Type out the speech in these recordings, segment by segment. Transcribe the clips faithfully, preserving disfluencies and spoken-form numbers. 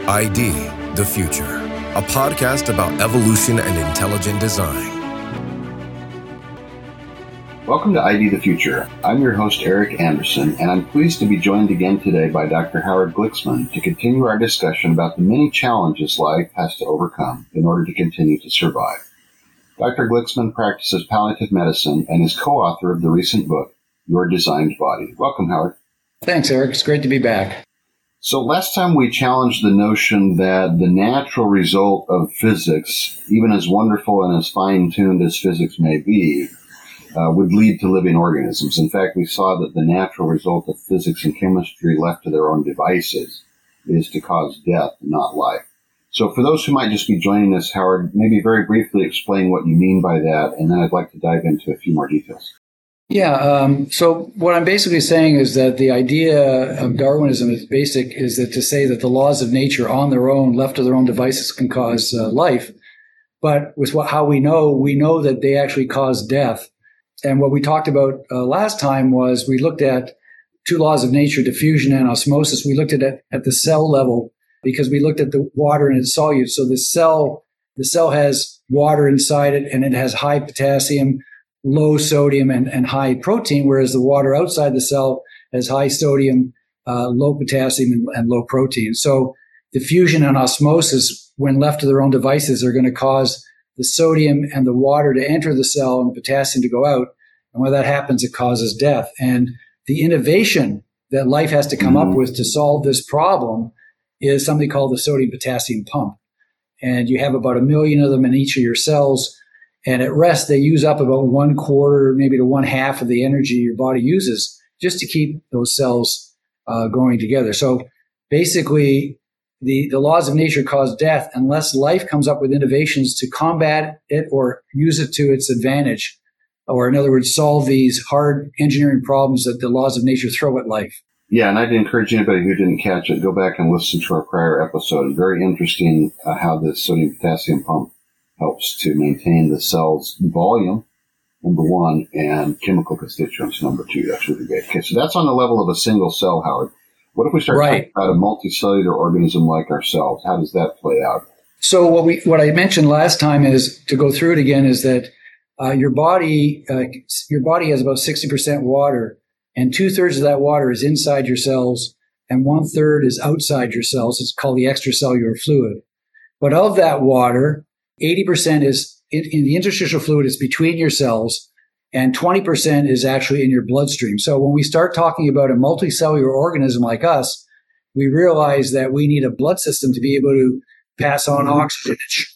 I D, The Future, a podcast about evolution and intelligent design. Welcome to I D The Future. I'm your host, Eric Anderson, and I'm pleased to be joined again today by Doctor Howard Glicksman to continue our discussion about the many challenges life has to overcome in order to continue to survive. Doctor Glicksman practices palliative medicine and is co-author of the recent book, Your Designed Body. Welcome, Howard. Thanks, Eric. It's great to be back. So last time we challenged the notion that the natural result of physics, even as wonderful and as fine-tuned as physics may be, uh, would lead to living organisms. In fact, we saw that the natural result of physics and chemistry left to their own devices is to cause death, not life. So for those who might just be joining us, Howard, maybe very briefly explain what you mean by that, and then I'd like to dive into a few more details. Yeah. Um, so what I'm basically saying is that the idea of Darwinism is basic, is that to say that the laws of nature on their own, left to their own devices, can cause uh, life. But with what, how we know, we know that they actually cause death. And what we talked about uh, last time was we looked at two laws of nature, diffusion and osmosis. We looked at it at the cell level because we looked at the water in its solute. So the cell, the cell has water inside it, and it has high potassium, low sodium, and, and high protein, whereas the water outside the cell has high sodium, uh, low potassium, and, and low protein. So diffusion and osmosis, when left to their own devices, are going to cause the sodium and the water to enter the cell and the potassium to go out. And when that happens, it causes death. And the innovation that life has to come mm-hmm. up with to solve this problem is something called the sodium-potassium pump. And you have about a million of them in each of your cells. And at rest, they use up about one quarter, maybe to one half of the energy your body uses just to keep those cells uh, going together. So basically, the, the laws of nature cause death unless life comes up with innovations to combat it or use it to its advantage, or in other words, solve these hard engineering problems that the laws of nature throw at life. Yeah, and I'd encourage anybody who didn't catch it, go back and listen to our prior episode. Very interesting uh, how the sodium-potassium pump helps to maintain the cell's volume, number one, and chemical constituents, number two. That's really great. Okay, so that's on the level of a single cell, Howard. What if we start right. talking about a multicellular organism like ourselves? How does that play out? So what we what I mentioned last time is, to go through it again, is that uh, your body uh, your body has about sixty percent water, and two-thirds of that water is inside your cells, and one-third is outside your cells. It's called the extracellular fluid. But of that water, eighty percent is in, in the interstitial fluid is between your cells, and twenty percent is actually in your bloodstream. So when we start talking about a multicellular organism like us, we realize that we need a blood system to be able to pass on oxygen.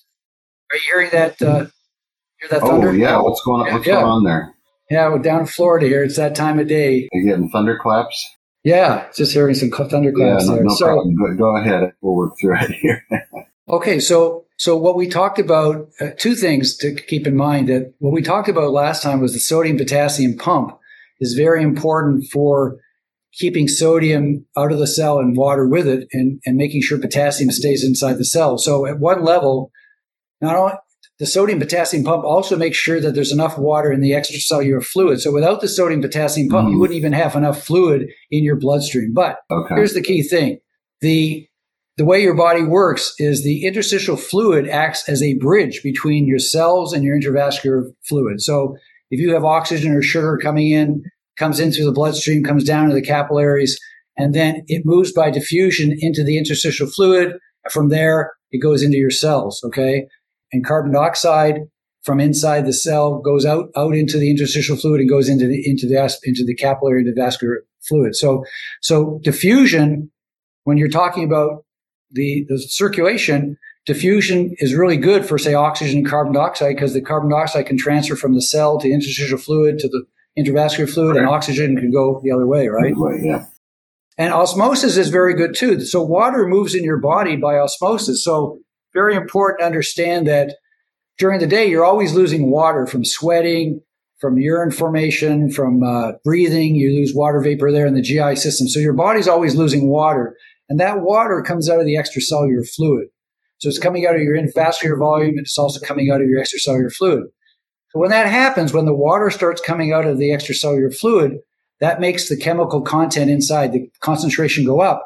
Are you hearing that? Uh, hear that thunder? Oh, yeah. What's going on? What's yeah. going on there? Yeah, we're down in Florida here. It's that time of day. Are you getting thunderclaps? Yeah, just hearing some thunderclaps yeah, no, there. No so, problem. Go, go ahead. We'll work through it here. Okay, so so what we talked about, uh, two things to keep in mind. That what we talked about last time was the sodium-potassium pump is very important for keeping sodium out of the cell and water with it, and, and making sure potassium stays inside the cell. So at one level, not only the sodium-potassium pump also makes sure that there's enough water in the extracellular fluid. So without the sodium-potassium pump, mm-hmm. you wouldn't even have enough fluid in your bloodstream. But okay. here's the key thing. The The way your body works is the interstitial fluid acts as a bridge between your cells and your intravascular fluid. So if you have oxygen or sugar coming in, comes in through the bloodstream, comes down to the capillaries, and then it moves by diffusion into the interstitial fluid. From there, it goes into your cells, okay? And carbon dioxide from inside the cell goes out, out into the interstitial fluid and goes into the, into the, into the capillary and the vascular fluid. So, so diffusion, when you're talking about The, the circulation, diffusion is really good for, say, oxygen and carbon dioxide, because the carbon dioxide can transfer from the cell to interstitial fluid to the intravascular fluid, right. and oxygen can go the other way, right? Right, yeah. And osmosis is very good too. So water moves in your body by osmosis. So very important to understand that during the day, you're always losing water from sweating, from urine formation, from uh, breathing. You lose water vapor there in the G I system. So your body's always losing water. And that water comes out of the extracellular fluid. So it's coming out of your vascular volume, and it's also coming out of your extracellular fluid. So when that happens, when the water starts coming out of the extracellular fluid, that makes the chemical content inside, the concentration, go up.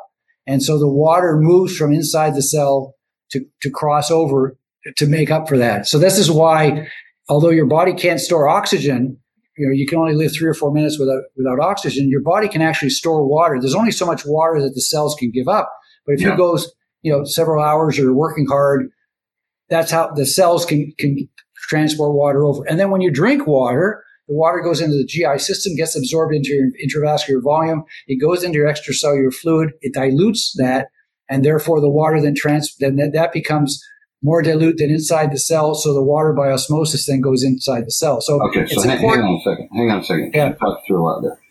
And so the water moves from inside the cell to, to cross over to make up for that. So this is why, although your body can't store oxygen, you know, you can only live three or four minutes without, without oxygen. Your body can actually store water. There's only so much water that the cells can give up. But if yeah. you go, you know, several hours or working hard, that's how the cells can, can transport water over. And then when you drink water, the water goes into the G I system, gets absorbed into your intravascular volume. It goes into your extracellular fluid. It dilutes that. And therefore the water then trans, then that, that becomes more dilute than inside the cell. So the water by osmosis then goes inside the cell. So okay. So hang, hang on a second. Hang on a second. Yeah. You talked through a lot there.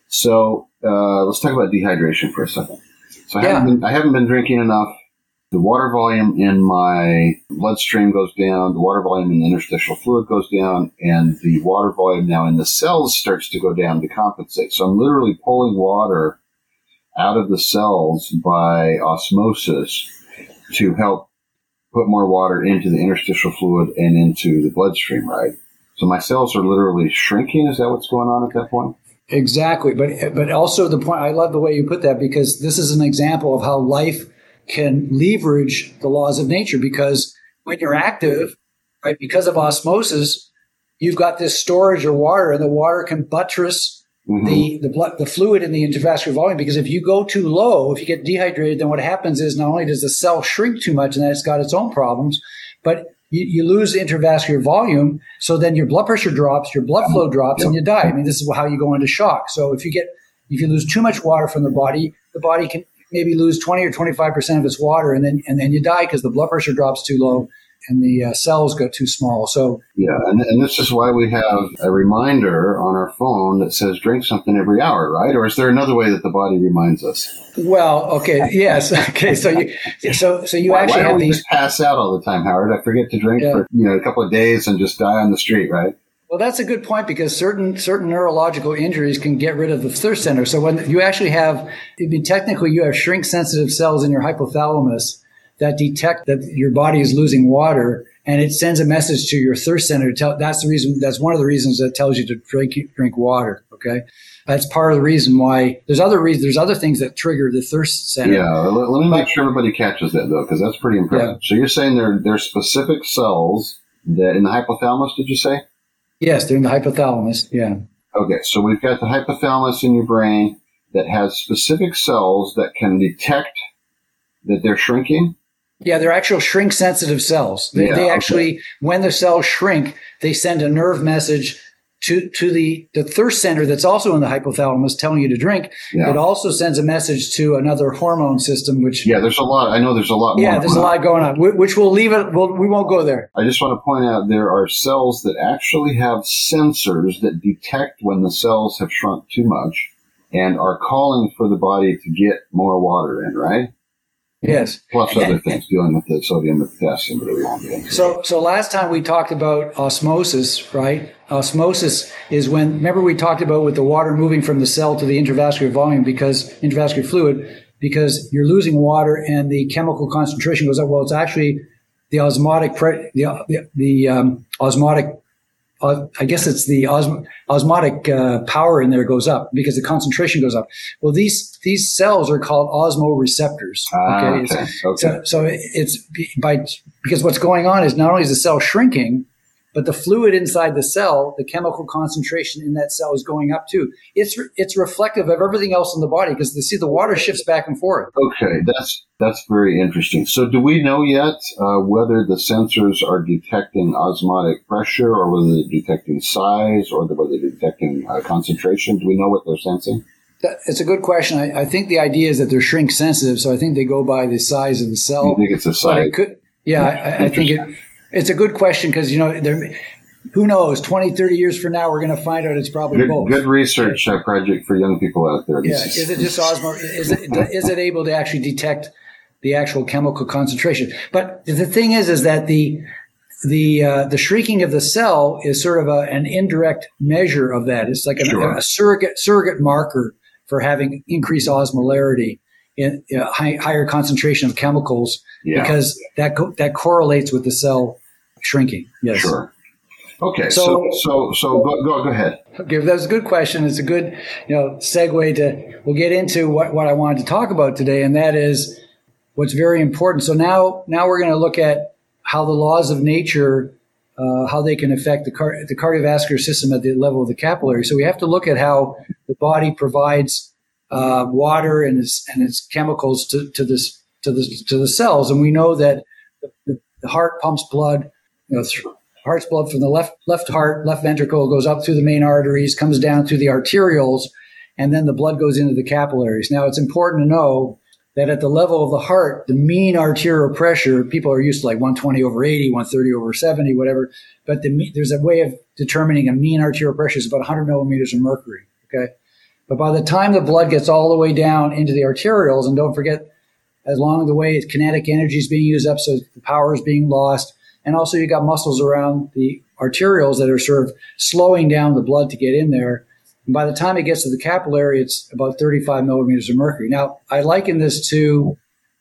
So, uh, let's talk about dehydration for a second. So I, yeah. haven't been, I haven't been drinking enough. The water volume in my bloodstream goes down. The water volume in the interstitial fluid goes down, and the water volume now in the cells starts to go down to compensate. So I'm literally pulling water out of the cells by osmosis to help put more water into the interstitial fluid and into the bloodstream, right? So my cells are literally shrinking. Is that what's going on at that point? Exactly. But, but also the point, I love the way you put that, because this is an example of how life can leverage the laws of nature, because when you're active, right, because of osmosis, you've got this storage of water, and the water can buttress mm-hmm. the the blood, the fluid in the intravascular volume. Because if you go too low, if you get dehydrated, then what happens is not only does the cell shrink too much, and then it's got its own problems, but you, you lose intravascular volume. So then your blood pressure drops, your blood flow drops, yep. and you die. I mean, this is how you go into shock. So if you get if you lose too much water from the body, the body can maybe lose twenty or twenty-five percent of its water, and then and then you die because the blood pressure drops too low and the uh, cells go too small. So yeah, and, and this is why we have a reminder on our phone that says drink something every hour, right? Or is there another way that the body reminds us? Well, okay, yes, okay. So you so so you why, actually why have don't we these just pass out all the time, Howard? I forget to drink yeah. for you know a couple of days and just die on the street, right? Well, that's a good point, because certain certain neurological injuries can get rid of the thirst center. So when you actually have, I mean, technically you have shrink-sensitive cells in your hypothalamus that detect that your body is losing water, and it sends a message to your thirst center to tell. That's the reason. That's one of the reasons that tells you to drink drink water. Okay, that's part of the reason why. There's other reasons. There's other things that trigger the thirst center. Yeah, let, let me make sure everybody catches that though, because that's pretty impressive. Yeah. So you're saying there there's specific cells that in the hypothalamus? Did you say? Yes, they're in the hypothalamus, yeah. Okay, so we've got the hypothalamus in your brain that has specific cells that can detect that they're shrinking? Yeah, they're actual shrink-sensitive cells. They, yeah, they actually, okay. when the cells shrink, they send a nerve message to to the, the thirst center that's also in the hypothalamus telling you to drink. Yeah. It also sends a message to another hormone system, which... Yeah, there's a lot. I know there's a lot more. Yeah, there's a lot going on, which we'll leave it. We'll, we won't go there. I just want to point out there are cells that actually have sensors that detect when the cells have shrunk too much and are calling for the body to get more water in, right? Yes. Plus other things dealing with the sodium and potassium that we won't get into. So, so last time we talked about osmosis, right? Osmosis is when, remember we talked about with the water moving from the cell to the intravascular volume because intravascular fluid, because you're losing water and the chemical concentration goes up. Well, it's actually the osmotic, pre- the, the, the um, osmotic, uh, I guess it's the osm- osmotic uh, power in there goes up because the concentration goes up. Well, these these cells are called osmoreceptors. Ah, okay, okay. It's, okay. So, so it's by because what's going on is not only is the cell shrinking, but the fluid inside the cell, the chemical concentration in that cell is going up too. It's re- it's reflective of everything else in the body because you see the water shifts back and forth. Okay, that's that's very interesting. So do we know yet uh, whether the sensors are detecting osmotic pressure or whether they're detecting size or whether they're detecting uh, concentration? Do we know what they're sensing? That, it's a good question. I, I think the idea is that they're shrink sensitive, so I think they go by the size of the cell. You think it's a size? It could, yeah, I, I think it. It's a good question because, you know, there, who knows, twenty, thirty years from now, we're going to find out it's probably good, both. Good research uh, project for young people out there. Yeah. Is it just osmo? Is it, is it able to actually detect the actual chemical concentration? But the thing is, is that the, the, uh, the shrinking of the cell is sort of a, an indirect measure of that. It's like an, sure. a surrogate, surrogate marker for having increased osmolarity. In you know, high, higher concentration of chemicals, yeah. because that co- that correlates with the cell shrinking. Yes. Sure. Okay, so so so, so go, go go ahead. Okay, that's a good question. It's a good, you know, segue to. We'll get into what, what I wanted to talk about today, and that is what's very important. So now now we're going to look at how the laws of nature, uh, how they can affect the car- the cardiovascular system at the level of the capillary. So we have to look at how the body provides uh, water and its and its chemicals to, to this to the to the cells, and we know that the, the heart pumps blood, you know, through. Heart's blood from the left left heart, left ventricle goes up through the main arteries, comes down through the arterioles, and then the blood goes into the capillaries. Now, it's important to know that at the level of the heart, the mean arterial pressure, people are used to like one twenty over eighty, one thirty over seventy, whatever, but the, there's a way of determining a mean arterial pressure is about one hundred millimeters of mercury, okay? But by the time the blood gets all the way down into the arterioles, and don't forget, along the way, kinetic energy is being used up, so the power is being lost. And also you got muscles around the arterioles that are sort of slowing down the blood to get in there. And by the time it gets to the capillary, it's about thirty-five millimeters of mercury. Now, I liken this to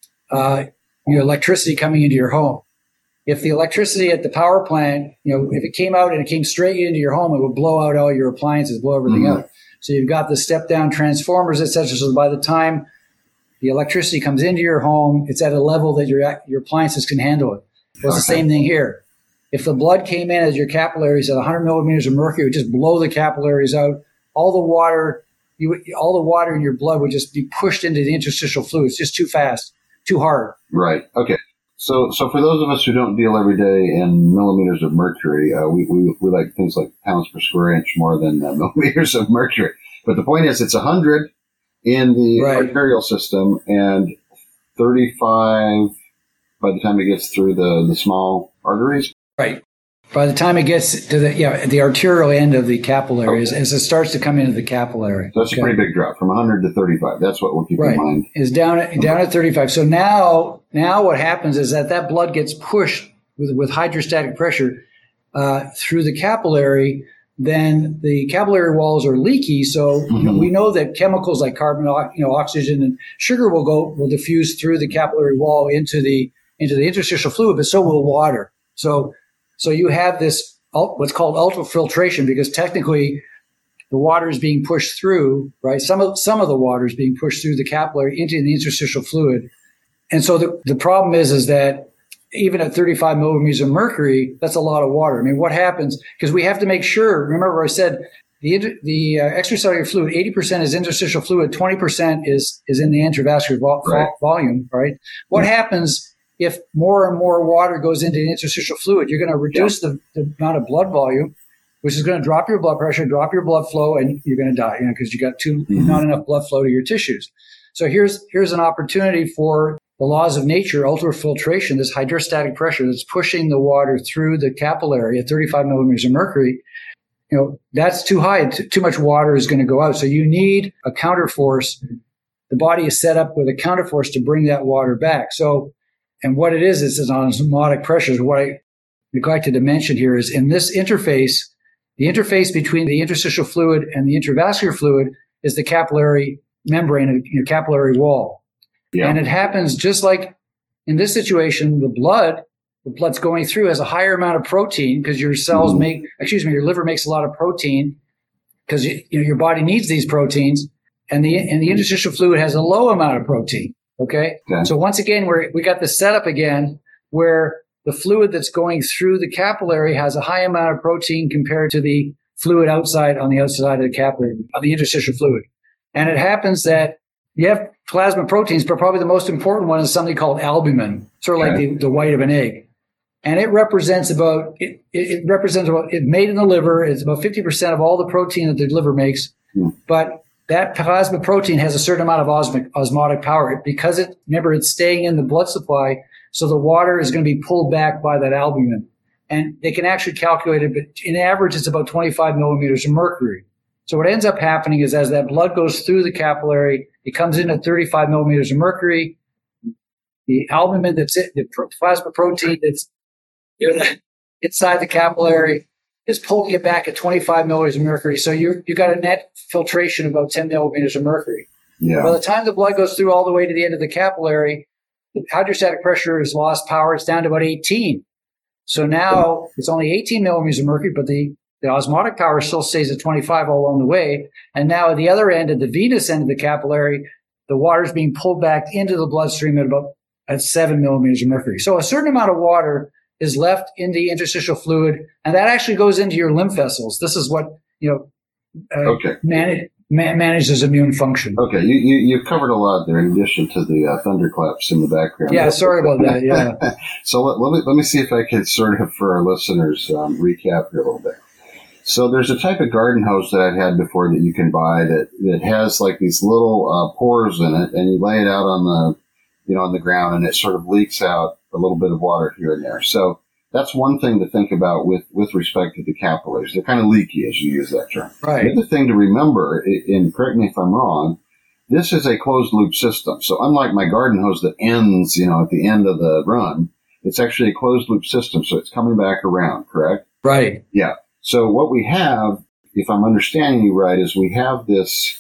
uh, you know, electricity coming into your home. If the electricity at the power plant, you know, if it came out and it came straight into your home, it would blow out all your appliances, blow everything mm-hmm. out. So you've got the step-down transformers, et cetera. So by the time the electricity comes into your home, it's at a level that your your appliances can handle it. Well, it's okay. The same thing here. If the blood came in as your capillaries at one hundred millimeters of mercury, it would just blow the capillaries out. All the water, you, all the water in your blood would just be pushed into the interstitial fluid. It's just too fast, too hard. Right. Okay. So, so for those of us who don't deal every day in millimeters of mercury, uh, we, we we like things like pounds per square inch more than uh, millimeters of mercury. But the point is, it's one hundred in the right. arterial system and thirty-five. By the time it gets through the, the small arteries? Right. By the time it gets to the yeah the arterial end of the capillary, okay. as, as it starts to come into the capillary. So that's okay. a pretty big drop, from one hundred to thirty-five. That's what we'll keep right. in mind. Is down at, down at thirty-five. So now now what happens is that that blood gets pushed with, with hydrostatic pressure uh, through the capillary. Then the capillary walls are leaky. So mm-hmm. you know, we know that chemicals like carbon, you know, oxygen and sugar will go will diffuse through the capillary wall into the into the interstitial fluid, but so will water. So, so you have this, what's called ultrafiltration, because technically the water is being pushed through, right? Some of, some of the water is being pushed through the capillary into the interstitial fluid. And so the, the problem is, is that even at thirty-five millimeters of mercury, that's a lot of water. I mean, what happens? Because we have to make sure, remember I said the, the uh, extracellular fluid, eighty percent is interstitial fluid, twenty percent is, is in the intravascular vo- right. volume, right? What yeah. happens if more and more water goes into the interstitial fluid? You're going to reduce yeah. the, the amount of blood volume, which is going to drop your blood pressure, drop your blood flow, and you're going to die, you know, because you got too mm-hmm. not enough blood flow to your tissues. So here's here's an opportunity for the laws of nature, ultrafiltration, this hydrostatic pressure that's pushing the water through the capillary at thirty-five millimeters of mercury. You know, that's too high. Too, too much water is going to go out. So you need a counterforce. The body is set up with a counterforce to bring that water back. So And what it is, is it's on osmotic pressures. What I neglected to mention here is in this interface, the interface between the interstitial fluid and the intravascular fluid is the capillary membrane, your capillary wall. Yeah. And it happens just like in this situation, the blood, the blood's going through has a higher amount of protein because your cells mm-hmm. make, excuse me, your liver makes a lot of protein because you, you know, your body needs these proteins, and the and the interstitial fluid has a low amount of protein. Okay. okay. So once again, we're, we got this setup again where the fluid that's going through the capillary has a high amount of protein compared to the fluid outside on the outside of the capillary, of the interstitial fluid. And it happens that you have plasma proteins, but probably the most important one is something called albumin, sort of okay. like the, the white of an egg. And it represents about, it, it represents about, it's made in the liver. It's about fifty percent of all the protein that the liver makes. Mm. But that plasma protein has a certain amount of osmic, osmotic power because it, remember, it's staying in the blood supply. So the water is going to be pulled back by that albumin. And they can actually calculate it, but in average, it's about twenty-five millimeters of mercury. So what ends up happening is as that blood goes through the capillary, it comes in at thirty-five millimeters of mercury. The albumin that's it, the plasma protein that's inside the capillary is pulling it back at twenty-five millimeters of mercury. So you you got a net filtration of about ten millimeters of mercury. Yeah. By the time the blood goes through all the way to the end of the capillary, the hydrostatic pressure has lost power. It's down to about eighteen. So now it's only eighteen millimeters of mercury, but the, the osmotic power still stays at twenty-five all along the way. And now at the other end, at the venous end of the capillary, the water is being pulled back into the bloodstream at about at seven millimeters of mercury. So a certain amount of water is left in the interstitial fluid, and that actually goes into your lymph vessels. This is what, you know, uh, okay. manage, man, manages immune function. Okay, you, you, you've covered a lot there in addition to the uh, thunderclaps in the background. Yeah, sorry about that, yeah. So let, let, me, let me see if I can sort of, for our listeners, um, recap here a little bit. So there's a type of garden hose that I've had before that you can buy that, that has like these little uh, pores in it, and you lay it out on the, you know, on the ground, and it sort of leaks out a little bit of water here and there. So that's one thing to think about with, with respect to the capillaries. They're kind of leaky as you use that term. Right. The other thing to remember, and correct me if I'm wrong, this is a closed loop system. So unlike my garden hose that ends, you know, at the end of the run, it's actually a closed loop system. So it's coming back around, correct? Right. Yeah. So what we have, if I'm understanding you right, is we have this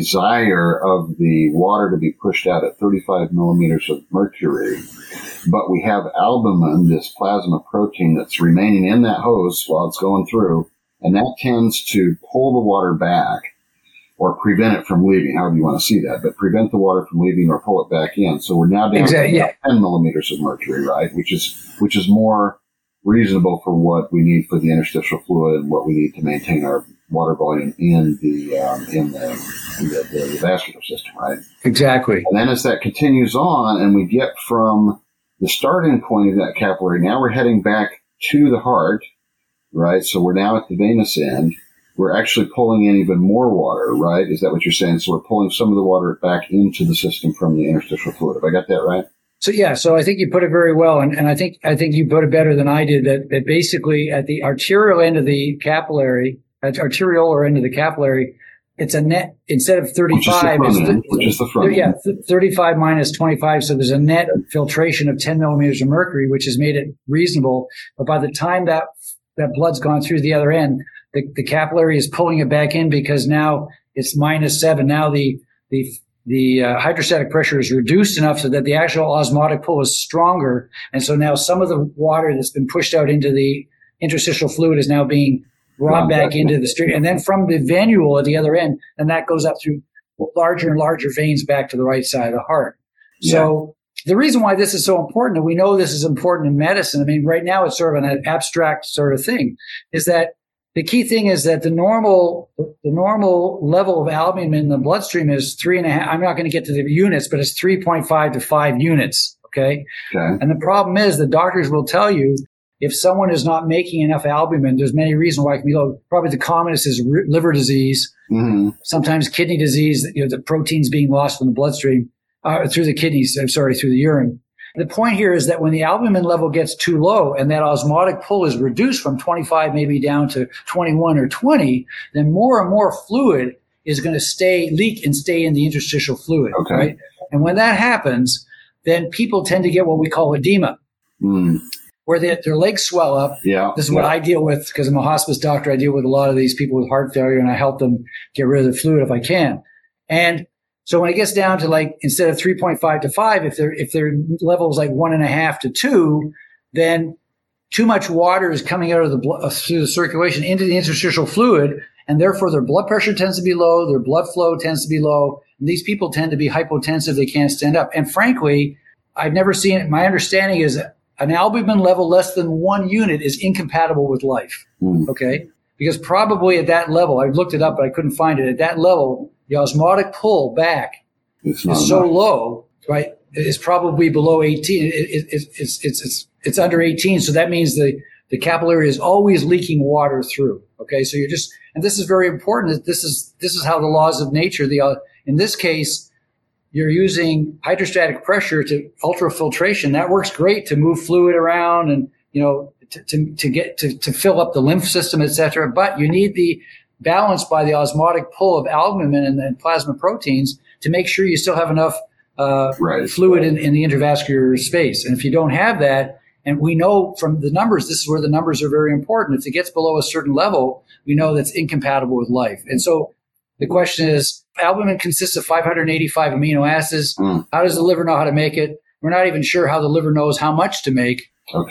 desire of the water to be pushed out at thirty-five millimeters of mercury, but we have albumin, this plasma protein that's remaining in that hose while it's going through, and that tends to pull the water back or prevent it from leaving, however you want to see that, but prevent the water from leaving or pull it back in. So we're now down exactly, to yeah. ten millimeters of mercury, right? Which is, which is more reasonable for what we need for the interstitial fluid and what we need to maintain our water volume in the um, in, the, in the, the, the vascular system, right? Exactly. And then as that continues on, and we get from the starting point of that capillary, now we're heading back to the heart, right? So we're now at the venous end. We're actually pulling in even more water, right? Is that what you're saying? So we're pulling some of the water back into the system from the interstitial fluid. Have I got that right? So yeah, so I think you put it very well, and, and I think I think you put it better than I did. That, that basically at the arterial end of the capillary, at arteriolar end of the capillary, it's a net instead of thirty-five. Which is the front end. It's Which is the front yeah, end. thirty-five minus twenty-five. So there's a net filtration of ten millimeters of mercury, which has made it reasonable. But by the time that that blood's gone through the other end, the, the capillary is pulling it back in because now it's minus seven. Now the the The uh, hydrostatic pressure is reduced enough so that the actual osmotic pull is stronger. And so now some of the water that's been pushed out into the interstitial fluid is now being brought back into the stream. And then from the venule at the other end, and that goes up through larger and larger veins back to the right side of the heart. Yeah. So the reason why this is so important, and we know this is important in medicine, I mean, right now it's sort of an abstract sort of thing, is that the key thing is that the normal, the normal level of albumin in the bloodstream is three and a half. I'm not going to get to the units, but it's three point five to five units. Okay? Okay. And the problem is the doctors will tell you if someone is not making enough albumin, there's many reasons why it can be low. Probably the commonest is liver disease, mm-hmm. sometimes kidney disease, you know, the proteins being lost from the bloodstream, uh, through the kidneys, I'm sorry, through the urine. The point here is that when the albumin level gets too low and that osmotic pull is reduced from twenty-five maybe down to twenty-one or twenty, then more and more fluid is going to stay, leak and stay in the interstitial fluid, okay. right? And when that happens, then people tend to get what we call edema, mm. where they, their legs swell up. Yeah. This is yeah. what I deal with because I'm a hospice doctor. I deal with a lot of these people with heart failure, and I help them get rid of the fluid if I can. And so when it gets down to like, instead of three point five to five, if their if their level is like one and a half to two, then too much water is coming out of the blood, through the circulation into the interstitial fluid, and therefore their blood pressure tends to be low, their blood flow tends to be low, and these people tend to be hypotensive, they can't stand up. And frankly, I've never seen it. My understanding is an albumin level less than one unit is incompatible with life, mm. okay? Because probably at that level, I looked it up, but I couldn't find it, at that level, the osmotic pull back is so enough. low, right? It's probably below eighteen. It, it, it, it's, it's, it's, it's under eighteen. So that means the, the capillary is always leaking water through. Okay. So you're just, and this is very important. This is, this is how the laws of nature, the, uh, in this case, you're using hydrostatic pressure to ultrafiltration. That works great to move fluid around and, you know, to, to, to get, to, to fill up the lymph system, et cetera. But you need the, balanced by the osmotic pull of albumin and, and plasma proteins to make sure you still have enough uh, right. fluid in, in the intravascular space. And if you don't have that, and we know from the numbers, this is where the numbers are very important. If it gets below a certain level, we know that's incompatible with life. And so the question is, albumin consists of five hundred eighty-five amino acids. Mm. How does the liver know how to make it? We're not even sure how the liver knows how much to make. Okay.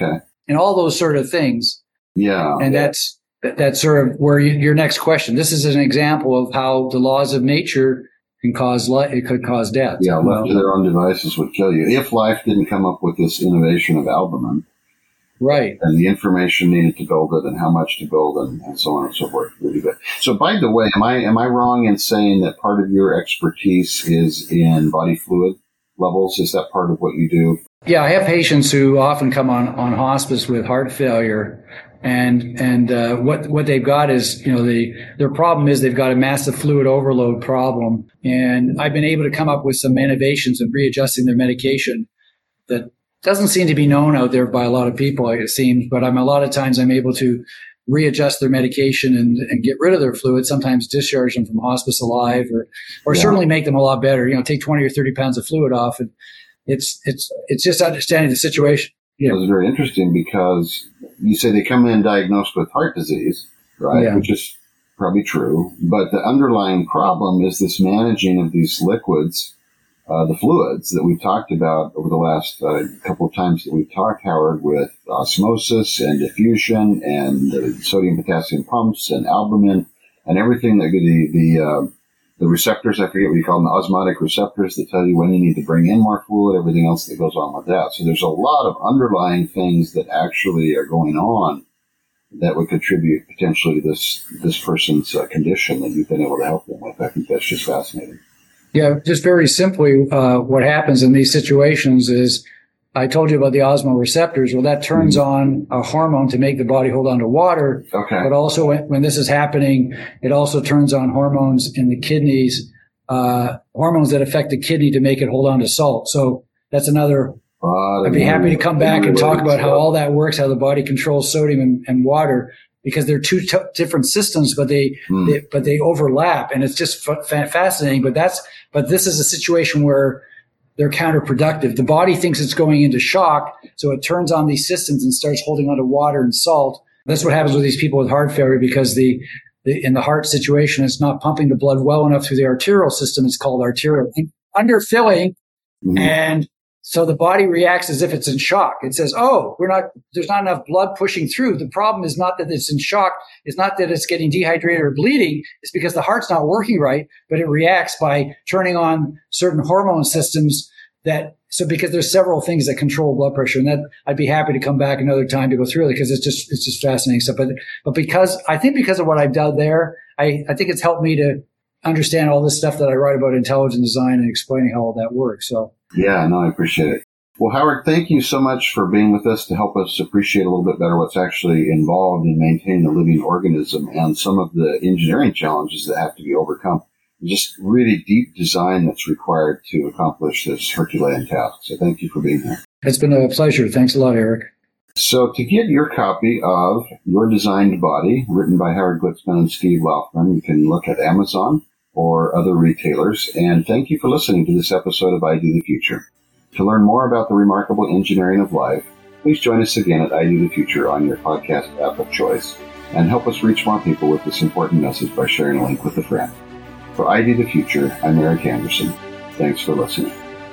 and all those sort of things. Yeah. And that's, that's sort of where you, your next question. This is an example of how the laws of nature can cause life, it could cause death. Yeah, left to their own devices would kill you. If life didn't come up with this innovation of albumin, right, and the information needed to build it and how much to build and, and so on and so forth, really good. So, by the way, am I am I wrong in saying that part of your expertise is in body fluid levels? Is that part of what you do? Yeah, I have patients who often come on, on hospice with heart failure. And, and, uh, what, what they've got is, you know, the, their problem is they've got a massive fluid overload problem. And I've been able to come up with some innovations of readjusting their medication that doesn't seem to be known out there by a lot of people, it seems, but I'm a lot of times I'm able to readjust their medication and, and get rid of their fluid, sometimes discharge them from hospice alive, or, or yeah. certainly make them a lot better, you know, take twenty or thirty pounds of fluid off. And it's, it's, it's just understanding the situation. Yeah. It was very interesting because you say they come in diagnosed with heart disease, right? Yeah. Which is probably true. But the underlying problem is this managing of these liquids, uh, the fluids that we've talked about over the last uh, couple of times that we've talked, Howard, with osmosis and diffusion and the sodium potassium pumps and albumin and everything that the, the, uh, the receptors, I forget what you call them, the osmotic receptors that tell you when you need to bring in more fluid, everything else that goes on with that. So there's a lot of underlying things that actually are going on that would contribute potentially to this, this person's uh, condition that you've been able to help them with. I think that's just fascinating. Yeah, just very simply, uh, what happens in these situations is, I told you about the osmoreceptors. Well, that turns on a hormone to make the body hold on to water. Okay. But also when, when this is happening, it also turns on hormones in the kidneys, uh, hormones that affect the kidney to make it hold on to salt. So that's another, uh, I'd be happy to come back and talk about how all that works, how the body controls sodium and, and water, because they're two t- different systems, but they, mm. they, but they overlap, and it's just f- fascinating. But that's, but this is a situation where they're counterproductive. The body thinks it's going into shock, so it turns on these systems and starts holding on to water and salt. That's what happens with these people with heart failure, because the, the in the heart situation, it's not pumping the blood well enough through the arterial system. It's called arterial underfilling. Mm-hmm. And so the body reacts as if it's in shock. It says, oh, we're not, there's not enough blood pushing through. The problem is not that it's in shock. It's not that it's getting dehydrated or bleeding. It's because the heart's not working right, but it reacts by turning on certain hormone systems that, so because there's several things that control blood pressure, and that I'd be happy to come back another time to go through it, because it's just, it's just fascinating stuff. But, but because, I think because of what I've done there, I, I think it's helped me to understand all this stuff that I write about intelligent design and explaining how all that works. So. Yeah, no, I appreciate it. Well, Howard, thank you so much for being with us to help us appreciate a little bit better what's actually involved in maintaining a living organism and some of the engineering challenges that have to be overcome. Just really deep design that's required to accomplish this Herculean task. So thank you for being here. It's been a pleasure. Thanks a lot, Eric. So to get your copy of Your Designed Body, written by Howard Glitzman and Steve Laufman, you can look at Amazon or other retailers. And thank you for listening to this episode of I Do the Future. To learn more about the remarkable engineering of life, please join us again at I Do the Future on your podcast app of choice, and help us reach more people with this important message by sharing a link with a friend. For I Do the Future, I'm Eric Anderson. Thanks for listening.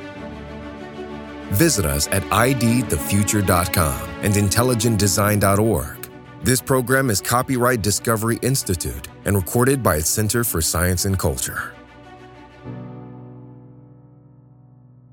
Visit us at I D the future dot com and intelligent design dot org. This program is copyright Discovery Institute and recorded by its Center for Science and Culture.